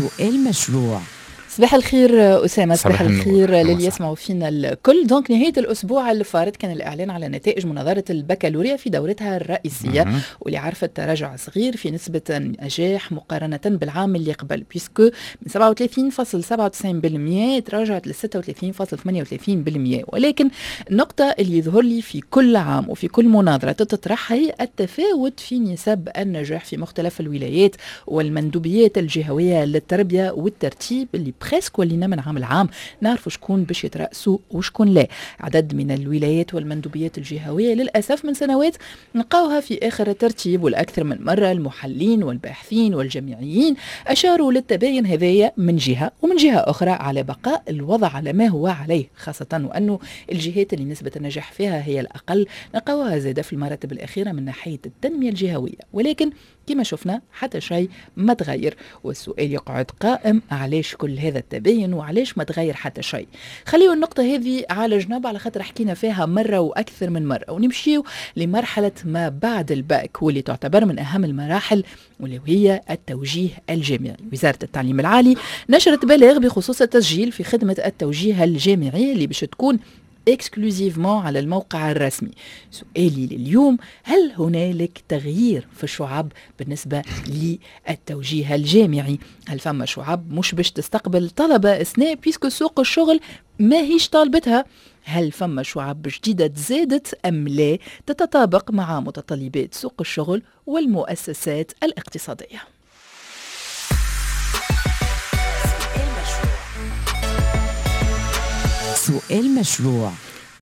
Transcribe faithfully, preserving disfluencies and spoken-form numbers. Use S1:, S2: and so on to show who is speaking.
S1: سؤال مشروع.
S2: صباح الخير أسامة. صباح الخير للي يسمعوا فينا الكل. دونك نهاية الأسبوع اللي فارت كان الإعلان على نتائج مناظرة البكالوريا في دورتها الرئيسية، واللي عرفت تراجع صغير في نسبة النجاح مقارنة بالعام اللي قبل، بيسكو من سبعة وثلاثين فاصلة سبعة وتسعين بالمئة تراجعت ل ستة وثلاثين فاصلة ثمانية وثلاثين بالمئة. ولكن النقطة اللي يظهر لي في كل عام وفي كل مناظرة تطرح هي التفاوت في نسب النجاح في مختلف الولايات والمندوبيات الجهوية للتربية والترتيب، اللي بريسك ولينا من عام العام نعرفوا شكون باش يترأسوا وشكون لا. عدد من الولايات والمندوبيات الجهوية للأسف من سنوات نلقاوها في آخر الترتيب، والأكثر من مرة المحللين والباحثين والجامعيين أشاروا للتباين هذايا من جهة، ومن جهة أخرى على بقاء الوضع على ما هو عليه، خاصة وأنه الجهات اللي نسبة النجاح فيها هي الأقل نلقاوها زادة في المراتب الأخيرة من ناحية التنمية الجهوية. ولكن كما شفنا حتى شيء ما تغير، والسؤال يقعد قائم: علاش كل هذا التباين وعلاش ما تغير حتى شيء؟ خليوا النقطة هذه على جنب على خاطر حكينا فيها مرة وأكثر من مرة، ونمشيو لمرحلة ما بعد الباك واللي تعتبر من أهم المراحل، واللي هي التوجيه الجامعي. وزارة التعليم العالي نشرت بلاغ بخصوص التسجيل في خدمة التوجيه الجامعي اللي باش تكون اكسكلوزيفمون على الموقع الرسمي. سؤالي لليوم: هل هنالك تغيير في الشعب بالنسبة للتوجيه الجامعي؟ هل فما شعب مش باش تستقبل طلبة أثناء بيسكو سوق الشغل ما هيش طالبتها؟ هل فما شعب جديدة تزادت أم لا تتطابق مع متطلبات سوق الشغل والمؤسسات الاقتصادية؟
S1: سؤال مشروع.